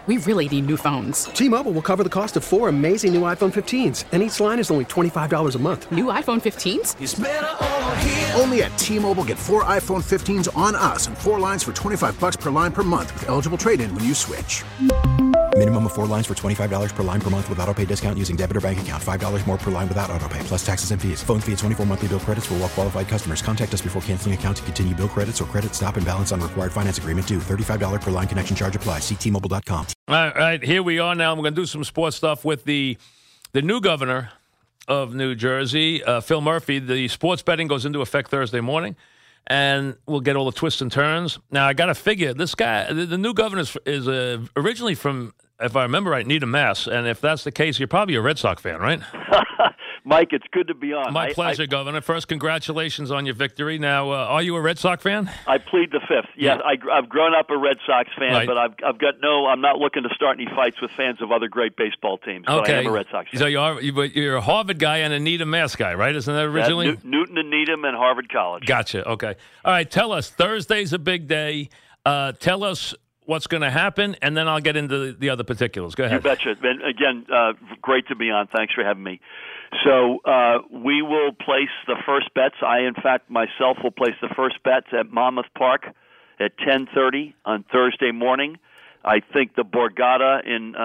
We really need new phones. T-Mobile will cover the cost of 4 amazing new iPhone 15s, and each line is only $25 a month. New iPhone 15s? It's better over here. Only at T-Mobile, get 4 iPhone 15s on us and 4 lines for $25 per line per month with eligible trade-in when you switch. Minimum of 4 lines for $25 per line per month with autopay discount using debit or bank account. $5 more per line without autopay, plus taxes and fees. Phone fee at 24 monthly bill credits for well-qualified customers. Contact us before canceling account to continue bill credits or credit stop and balance on required finance agreement due. $35 per line connection charge applies. See T-Mobile.com. All right, here we are now. We're going to do some sports stuff with the new governor of New Jersey, Phil Murphy. The sports betting goes into effect Thursday morning, and we'll get all the twists and turns. Now, I got to figure, this guy, the new governor is originally from, if I remember right, Needham, Mass. And if that's the case, you're probably a Red Sox fan, right? Mike, it's good to be on. My pleasure, Governor. First, congratulations on your victory. Now, are you a Red Sox fan? I plead the fifth. Yes, yeah. I've grown up a Red Sox fan, right. But I'm not looking to start any fights with fans of other great baseball teams. But okay. I am a Red Sox fan. So you're a Harvard guy and a Needham, Mass guy, right? Isn't that originally? Newton and Needham and Harvard College. Gotcha. Okay. All right. Tell us. Thursday's a big day. Tell us what's going to happen, and then I'll get into the other particulars. Go ahead. You betcha. And again, great to be on. Thanks for having me. So we will place the first bets. I, in fact, myself will place the first bets at Monmouth Park at 10:30 on Thursday morning. I think the Borgata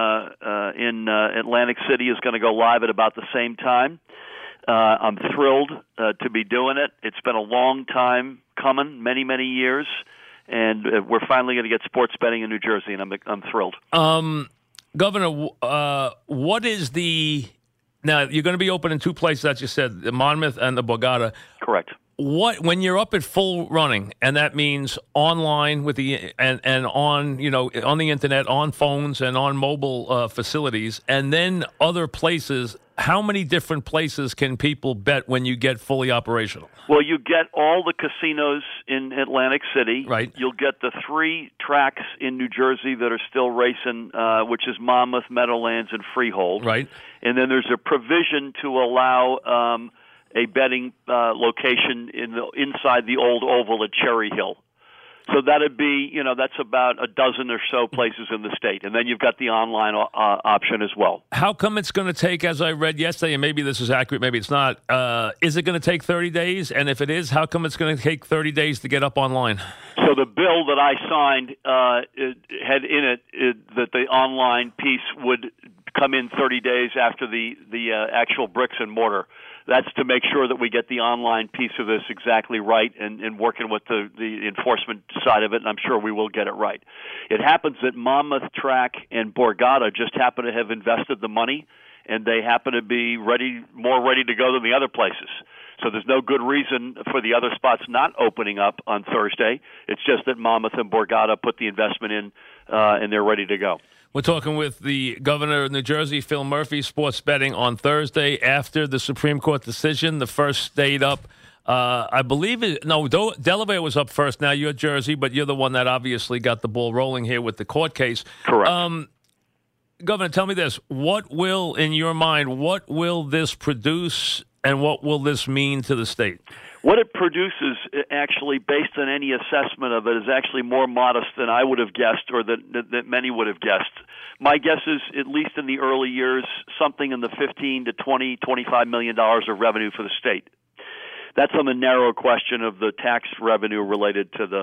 in Atlantic City is going to go live at about the same time. I'm thrilled to be doing it. It's been a long time coming, many, many years. And we're finally going to get sports betting in New Jersey, and I'm thrilled. Governor, what is the – now, you're going to be open in two places, as you said, the Monmouth and the Borgata. Correct. When you're up at full running, and that means online with the and on on the internet, on phones, and on mobile facilities, and then other places, how many different places can people bet when you get fully operational? Well, you get all the casinos in Atlantic City. Right. You'll get the 3 tracks in New Jersey that are still racing, which is Monmouth, Meadowlands, and Freehold. Right. And then there's a provision to allow a betting location inside the old oval at Cherry Hill. So that'd be, that's about a dozen or so places in the state. And then you've got the online option as well. How come it's going to take, as I read yesterday, and maybe this is accurate, maybe it's not, is it going to take 30 days? And if it is, how come it's going to take 30 days to get up online? So the bill that I signed it had in it that the online piece would come in 30 days after the actual bricks and mortar. That's to make sure that we get the online piece of this exactly right and working with the enforcement side of it, and I'm sure we will get it right. It happens that Monmouth Track and Borgata just happen to have invested the money, and they happen to be more ready to go than the other places. So there's no good reason for the other spots not opening up on Thursday. It's just that Monmouth and Borgata put the investment in, and they're ready to go. We're talking with the governor of New Jersey, Phil Murphy, sports betting on Thursday after the Supreme Court decision, the first state up. I believe Delaware was up first. Now you're Jersey, but you're the one that obviously got the ball rolling here with the court case. Correct. Governor, tell me this. In your mind, what will this produce and what will this mean to the state? What it produces, actually, based on any assessment of it, is actually more modest than I would have guessed or that many would have guessed. My guess is, at least in the early years, something in the $15 to $20, $25 million of revenue for the state. That's on the narrow question of the tax revenue related to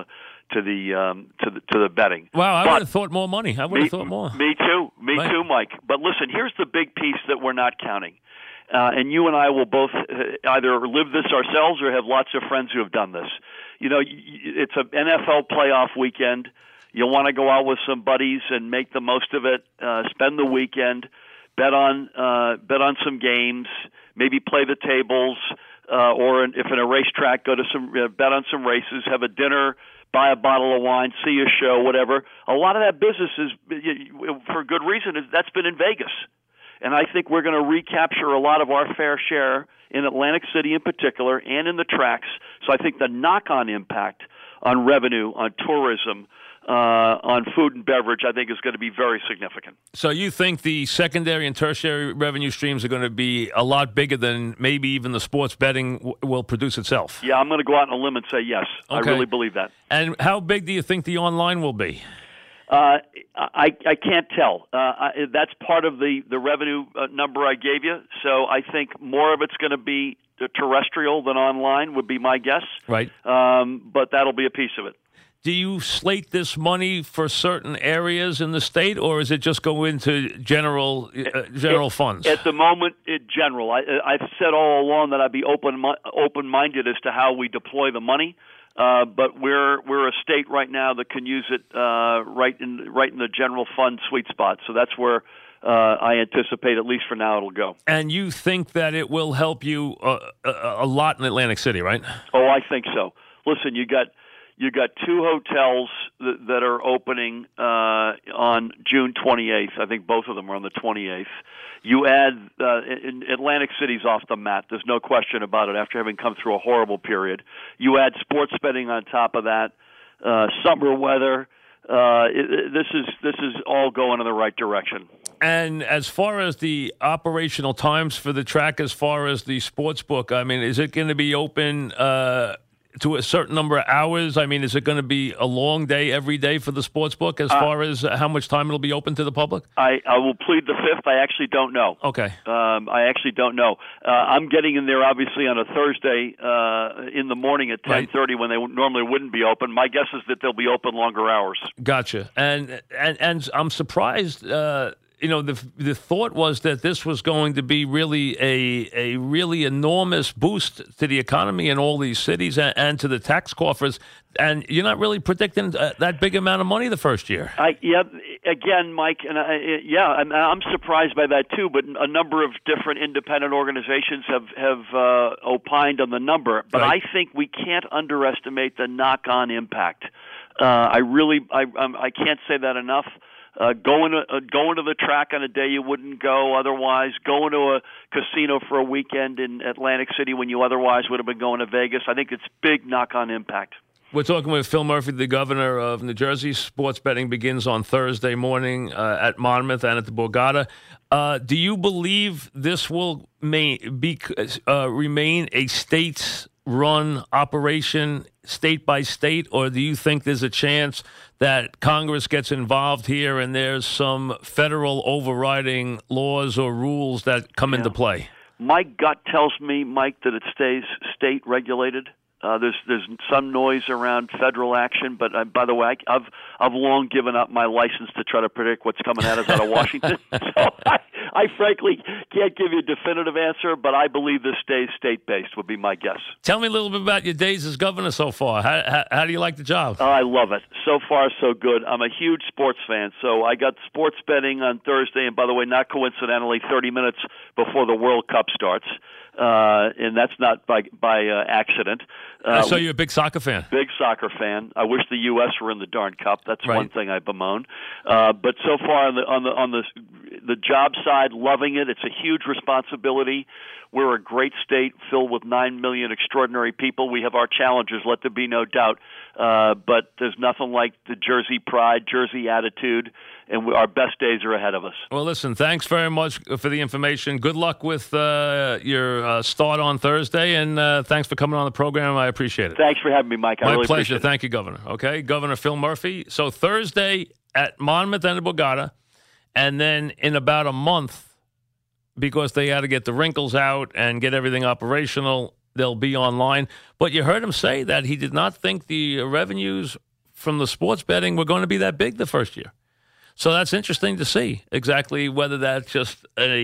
the betting. Wow, I would have thought more money. I would have thought more. Me too. Me too, Mike. But listen, here's the big piece that we're not counting. And you and I will both either live this ourselves or have lots of friends who have done this. It's an NFL playoff weekend. You want to go out with some buddies and make the most of it. Spend the weekend, bet on some games, maybe play the tables, or if in a racetrack, go to bet on some races, have a dinner, buy a bottle of wine, see a show, whatever. A lot of that business is, for good reason, that's been in Vegas. And I think we're going to recapture a lot of our fair share in Atlantic City in particular and in the tracks. So I think the knock-on impact on revenue, on tourism, on food and beverage, I think is going to be very significant. So you think the secondary and tertiary revenue streams are going to be a lot bigger than maybe even the sports betting will produce itself? Yeah, I'm going to go out on a limb and say yes. Okay. I really believe that. And how big do you think the online will be? I can't tell. That's part of the revenue number I gave you. So I think more of it's going to be terrestrial than online would be my guess. Right. But that'll be a piece of it. Do you slate this money for certain areas in the state, or is it just go into general funds? At the moment, general. I've said all along that I'd be open-minded as to how we deploy the money. But we're a state right now that can use it right in the general fund sweet spot. So that's where I anticipate, at least for now, it'll go. And you think that it will help you a lot in Atlantic City, right? Oh, I think so. Listen, you got two hotels that are opening on June 28th. I think both of them are on the 28th. You add Atlantic City's off the mat. There's no question about it. After having come through a horrible period, you add sports betting on top of that. Summer weather. This is all going in the right direction. And as far as the operational times for the track, as far as the sports book, I mean, is it going to be open to a certain number of hours? I mean, is it going to be a long day every day for the sports book as far as how much time it'll be open to the public? I will plead the fifth. I actually don't know. Okay. I actually don't know. I'm getting in there, obviously, on a Thursday in the morning at 10:30 when they normally wouldn't be open. My guess is that they'll be open longer hours. Gotcha. And I'm surprised the thought was that this was going to be really a really enormous boost to the economy in all these cities and to the tax coffers, and you're not really predicting that big amount of money the first year. Again, Mike, and I'm surprised by that too. But a number of different independent organizations have opined on the number. But I think we can't underestimate the knock-on impact. I can't say that enough. Going to the track on a day you wouldn't go otherwise, going to a casino for a weekend in Atlantic City when you otherwise would have been going to Vegas. I think it's big knock-on impact. We're talking with Phil Murphy, the governor of New Jersey. Sports betting begins on Thursday morning at Monmouth and at the Borgata. Do you believe this will remain a states-run operation, state by state, or do you think there's a chance that Congress gets involved here and there's some federal overriding laws or rules that come into play? My gut tells me, Mike, that it stays state-regulated. There's some noise around federal action, but by the way, I've long given up my license to try to predict what's coming at us out of Washington. So I frankly can't give you a definitive answer, but I believe this stays state-based would be my guess. Tell me a little bit about your days as governor so far. How do you like the job? I love it. So far, so good. I'm a huge sports fan, so I got sports betting on Thursday, and by the way, not coincidentally, 30 minutes before the World Cup starts. And that's not by accident. So you're a big soccer fan? Big soccer fan. I wish the U.S. were in the darn cup. That's one thing I bemoan. But so far on the job side, loving it. It's a huge responsibility. We're a great state filled with 9 million extraordinary people. We have our challenges, let there be no doubt. But there's nothing like the Jersey pride, Jersey attitude, and our best days are ahead of us. Well, listen, thanks very much for the information. Good luck with your start on Thursday, and thanks for coming on the program. I appreciate it. Thanks for having me, Mike. My really pleasure. Appreciate it. Thank you, Governor. Okay, Governor Phil Murphy. So Thursday at Monmouth and the Borgata, and then in about a month, because they had to get the wrinkles out and get everything operational, they'll be online. But you heard him say that he did not think the revenues from the sports betting were going to be that big the first year. So that's interesting to see exactly whether that's just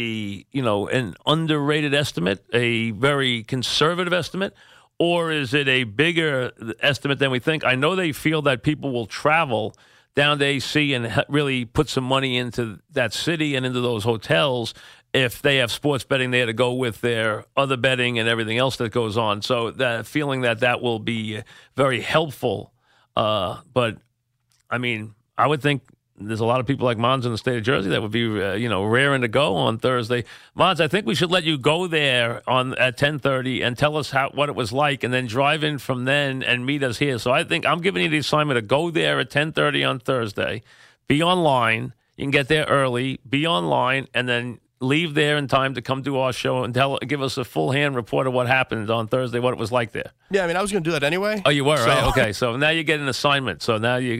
an underrated estimate, a very conservative estimate, or is it a bigger estimate than we think? I know they feel that people will travel down to AC and really put some money into that city and into those hotels. If they have sports betting there to go with their other betting and everything else that goes on. So that feeling that will be very helpful. But, I mean, I would think there's a lot of people like Mons in the state of Jersey that would be, raring to go on Thursday. Mons, I think we should let you go there at 10:30 and tell us what it was like, and then drive in from then and meet us here. So I think I'm giving you the assignment to go there at 10:30 on Thursday, be online. You can get there early, be online, and then leave there in time to come do our show and give us a full-hand report of what happened on Thursday, what it was like there. Yeah, I mean, I was going to do that anyway. Oh, you were, right? Okay, so now you get an assignment. So now you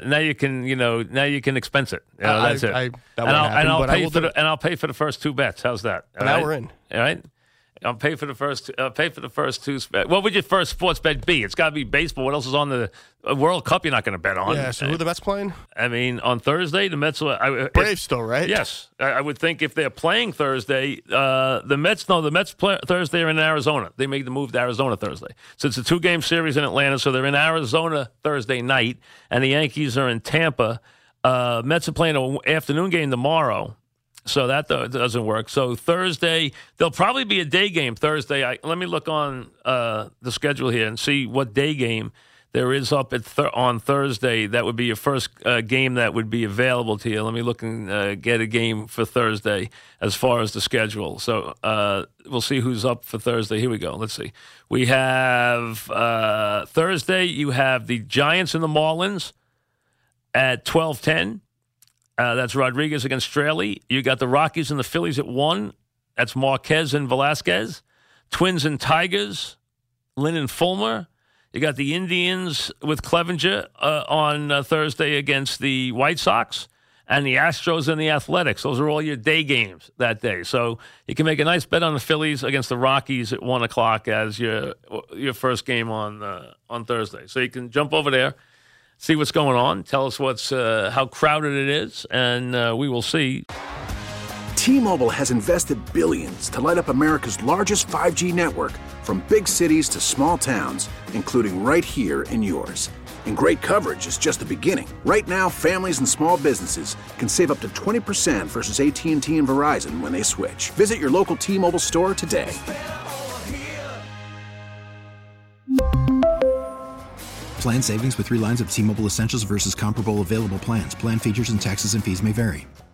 can expense it. That's it. I'll pay for the first 2 bets. How's that? Now we're in. All right. I'll pay for the first. Two. What would your first sports bet be? It's got to be baseball. What else is on the World Cup? You're not going to bet on. Yeah. So who are the Mets playing? I mean, on Thursday, the Mets. Braves still, right? Yes, I would think if they're playing Thursday, the Mets. No, the Mets play Thursday are in Arizona. They made the move to Arizona Thursday. So it's a 2-game series in Atlanta. So they're in Arizona Thursday night, and the Yankees are in Tampa. Mets are playing an afternoon game tomorrow. So that doesn't work. So Thursday, there'll probably be a day game Thursday. Let me look on the schedule here and see what day game there is up on Thursday. That would be your first game that would be available to you. Let me look and get a game for Thursday as far as the schedule. So we'll see who's up for Thursday. Here we go. Let's see. We have Thursday, you have the Giants and the Marlins at 12:10. That's Rodriguez against Straley. You got the Rockies and the Phillies at 1. That's Marquez and Velasquez. Twins and Tigers, Lynn and Fulmer. You got the Indians with Clevenger on Thursday against the White Sox. And the Astros and the Athletics. Those are all your day games that day. So you can make a nice bet on the Phillies against the Rockies at 1 o'clock as your first game on Thursday. So you can jump over there. See what's going on. Tell us how crowded it is, and we will see. T-Mobile has invested billions to light up America's largest 5G network, from big cities to small towns, including right here in yours. And great coverage is just the beginning. Right now, families and small businesses can save up to 20% versus AT&T and Verizon when they switch. Visit your local T-Mobile store today. Plan savings with 3 lines of T-Mobile Essentials versus comparable available plans. Plan features and taxes and fees may vary.